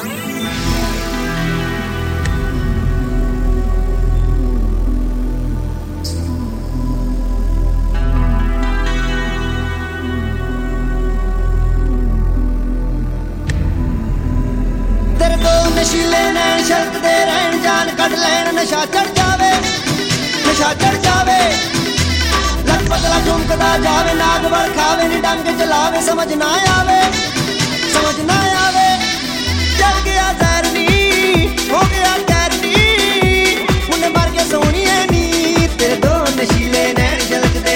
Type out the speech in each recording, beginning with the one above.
नशीले नैन छलकदे रहन जान कढ लैन नशा चढ़ जावे नशा चढ़ जावे लक पतला ठुमकदा जावे नाग वल खावे नी डंग चलावे समझ ना आवे चल गया जहरनी हो गया कैरनी मुन्ने मर के सोनी है नी तेरे दो नशीले नैन छलकदे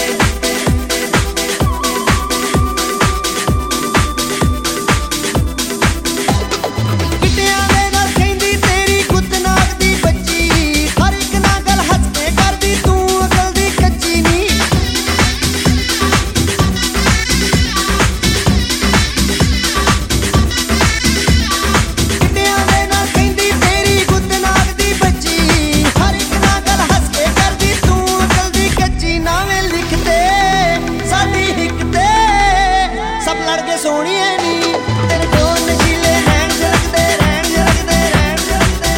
सोनी है नी तेरे दो नशीले नैन झलकदे रहन झलकदे रहन झलकदे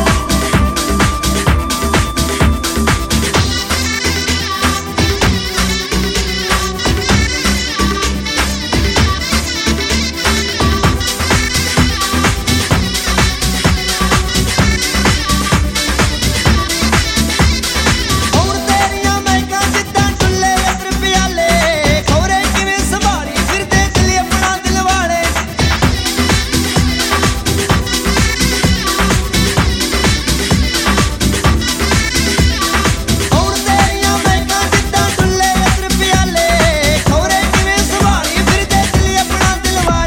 और तेरियां महकां जिद्दां टुल्ले अतर प्याले खौरे किवें संभाली फिरदे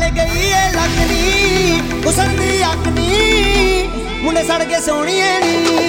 मुंडे सड़ के सोनी है नी